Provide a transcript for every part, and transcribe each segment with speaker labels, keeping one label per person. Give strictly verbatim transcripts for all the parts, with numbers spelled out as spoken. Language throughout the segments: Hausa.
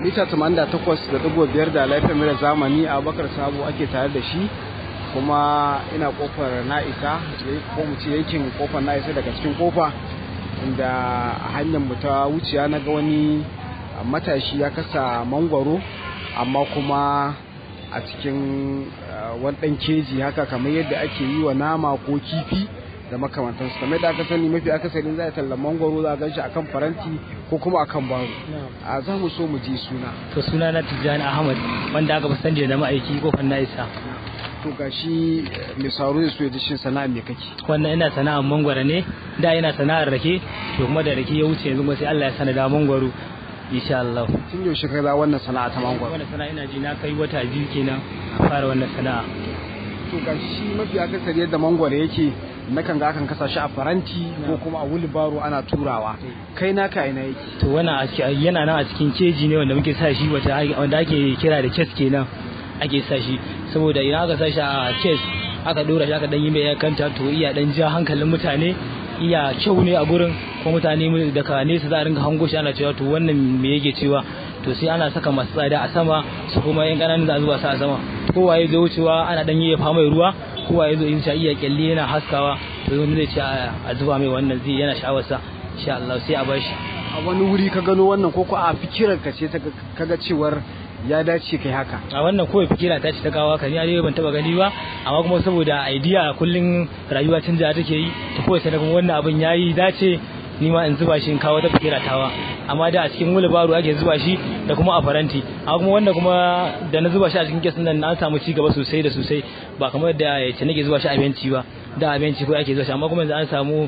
Speaker 1: mita tamanin da takwas da ɗigo biyar da laifin mara zamani a Bakar Sabo ake tare da shi, kuma ina kofar Na'isa ko mu ce yankin kofar Na'isa daga cikin kofa, inda a hanyar mu ta wuciya na ga wani matashi ya kasa mangwaro amma kuma a cikin wani ɗan keji haka kamar yadda ake yi wa nama ko kifi da makamantansu. Kamar da aka sani mafi akasarin za a talla mangwaro za a gan shi akan faranti ko kuma akan baro. A za mu so mu ji suna.
Speaker 2: To suna na Tijjani Ahmad, wanda aka fi sani da ma'aiki kofar Na'isa.
Speaker 1: To gashi mai sauro da su ya shin sana'a me kake?
Speaker 2: Wannan ina sana'ar mangwaro ne, da ina sana'ar rake, to kuma da rake ya wuce yanzu kuma sai Allah ya sana da mangwaro. Insha Allah.
Speaker 1: Tun yaushe ka ga wannan sana'a ta mangwaro?
Speaker 2: Wannan sana'a ina ji na kai wata biyu kenan a fara wannan sana'a.
Speaker 1: To gashi mafi akasari yadda mangwaro yake nakan ga akan kasa shi a faranti ko kuma a wulbaro ana turawa. Kai naka ina yake?
Speaker 2: To wannan yana nan a cikin keji ne wanda muke sa shi wanda ake kira da kes kenan ake sa shi, saboda idan aka sa shi a kes aka dora shi aka dan yi mai kanta to iya dan ja hankalin mutane, iya kyau ne a gurin ko mutane daga nesa za a ringa hango shi ana cewa to wannan me yake cewa, to sai ana saka masu tsada a sama su kuma yan kananan za a zuba su a sama, kowa ya zo wucewa ana dan yi fa mai ruwa, kowa ya zo in sha iya kyalle yana haskawa, to wani zai ce a zuba mai wannan zai yana sha'awarsa, insha Allah sai a bashi.
Speaker 1: A wani wuri ka gano wannan ko ko a fikirar ka ce kaga cewar ya dace kai haka?
Speaker 2: A wannan kawai fikira ta ce ta kawo ka, ni dai ban taba gani ba, amma kuma saboda idea kullun rayuwa canja take yi, to kawai sai kuma wannan abin yayi dace ni ma in zuba shi in kawo ta fikira tawa, amma da a cikin wulbaro ake zuba shi da kuma a faranti, amma kuma wanda kuma da na zuba shi a cikin kesin nan an samu ci gaba sosai da sosai, ba kamar da yace nake zuba shi a benci ba, da a benci ko ake zuba shi, amma kuma yanzu an samu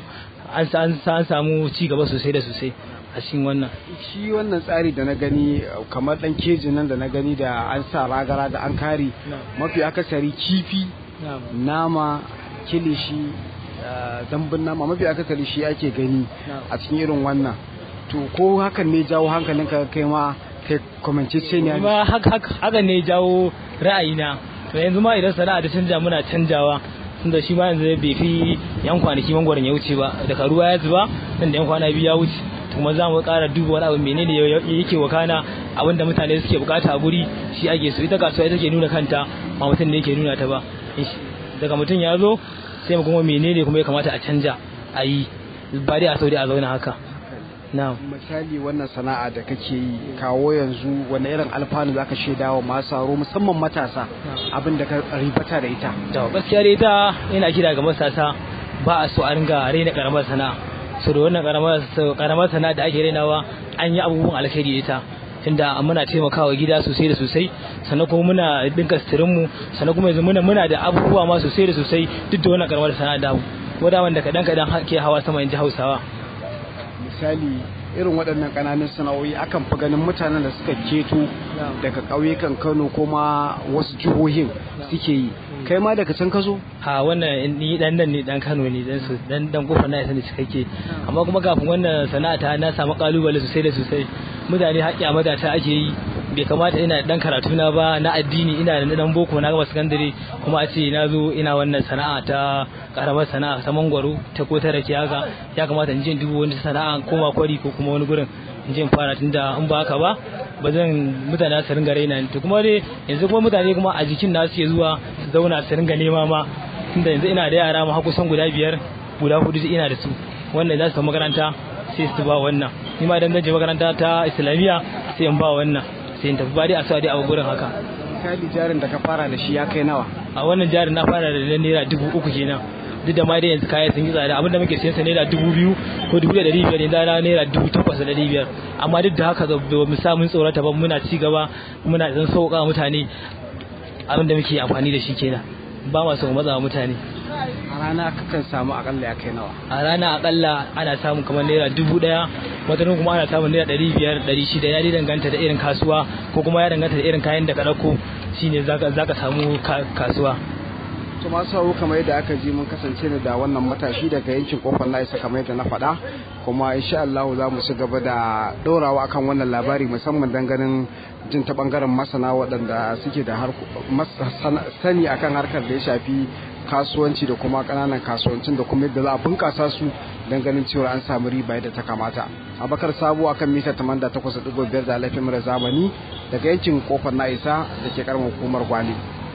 Speaker 2: an samu ci gaba sosai da sosai a cikin wannan.
Speaker 1: Shi wannan tsari da na gani kamar dan kejin nan da na gani da an sa ragara da an kare mafi akasari kifi, nama, kilishi, dambun nama mafi akasari shi ake gani a cikin irin wannan. To ko hakan ne jawo hankalinka kai ma kai kwamancece ne?
Speaker 2: Ba haka ne jawo ra'ayina, to yanzu ma idan sana'a ta canja muna canjawa, tunda shi ma yanzu bai fi yan kwanaki mangwaron ya wuce ba, daga ruwa ya zuba nan da yan kwana biyu ya wuce, kuma za mu ƙara duba wani abu menene yake wakana, abinda mutane suke bukata a guri shi ake so. Ita kasuwa ita ke nuna kanta, ba mutum ne yake nuna ta ba. Daga mutum ya zo sai mu kuma menene kuma ya kamata a canja a yi, ba dai a sau dai a zauna haka. Na'am.
Speaker 1: Misali wannan sana'a da kake yi kawo yanzu wani irin alfanu zaka shaida wa masu sauro musamman matasa abin da ka ribata da ita?
Speaker 2: To gaskiya dai ita ina kira ga matasa ba a so a ringa raina karamar sana'a, so da wannan karamar sana'a da ake rainawa an yi abubuwan alkhairi ita, tunda muna taimakawa gida sosai da sosai, sannan kuma muna dinka sitirin mu, sannan kuma yanzu muna muna da abubuwa ma sosai da sosai duk da wannan karamar sana'a da ko da wanda kadan kadan ke hawa sama in ji Hausawa.
Speaker 1: Misali irin waɗannan ƙananan sana'o'i akan fi ganin mutanen da suka keto daga ƙauyukan Kano ko ma wasu jihohin suke yi. Kai ma daga can ka zo?
Speaker 2: Ha, wannan ni dan nan ne, dan Kano ne, dan su dan dan kofar na sani cikakke, amma kuma kafin wannan sana'a ta na samu kalubale sosai da sosai. Mutane haƙƙi a madata ake yi, bai kamata ina dan karatu na ba na addini, ina da dan boko na gaba sakandare kuma a ce na zo ina wannan sana'a ta karamar sana'a ta mangwaro ta ko ta rake haka, ya kamata in je in dubo wani sana'a koma kwari ko kuma wani gurin in je in fara, tunda in ba haka ba ba zan mutane su ringa raina ni. To kuma dai yanzu kuma mutane kuma a jikin na suke zuwa su zauna su ringa nema ma, tunda yanzu ina da yara ma har kusan guda biyar guda hudu ina da su, wannan za su makaranta sai su ba wannan, ni ma idan zan je makaranta ta islamiyya sai in ba wannan sai in tafi, ba dai a sa dai a gurin haka.
Speaker 1: Misali jarin da ka fara da shi ya kai nawa?
Speaker 2: A wannan jarin na fara da naira dubu uku kenan, duk da ma dai yanzu kaya sun yi tsada, abinda muke siyan sa naira dubu biyu ko dubu da ɗari biyar, yanzu na naira dubu takwas da ɗari biyar, amma duk da haka da mu sa mun tsorata ba, muna ci gaba muna zan sauƙa mutane abinda muke amfani da shi kenan, ba ma so matsa mutane.
Speaker 1: A rana kakan samu akalla ya kai nawa?
Speaker 2: A rana akalla ana samun kamar naira dubu ɗaya, wata kuma ana samun naira ɗari biyar ɗari shida, ya danganta da irin kasuwa ko kuma ya danganta da irin kayan da ka ɗauko, shine zaka zaka samu kasuwa.
Speaker 1: To masu sauraro kamar yadda aka ji mun kasance ne da wannan matashi daga yankin kofar Na'isa kamar yadda na faɗa, kuma insha Allah za mu ci gaba da ɗorawa akan wannan labari musamman dan ganin jin ta bangaren masana waɗanda suke da sani akan harkar da ya shafi kasuwanci da kuma ƙananan kasuwancin da kuma yadda za a bunƙasa su don ganin cewa an samu riba yadda ta kamata. Abakar Sabo akan mita tamanin da takwas da ɗigo biyar da laifin mura zamani daga yankin kofar na isa da ke karamar hukumar Gwale.